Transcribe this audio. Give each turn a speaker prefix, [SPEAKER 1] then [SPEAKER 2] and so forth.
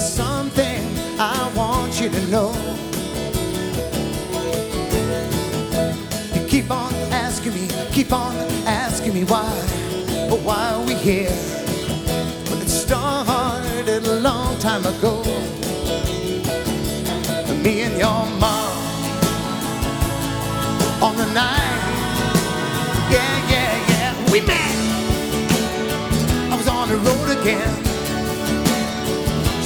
[SPEAKER 1] something I want you to know. You keep on asking me why are we here? Well, it started a long time ago. Me and your mom on the night, yeah, we met. I was on the road again.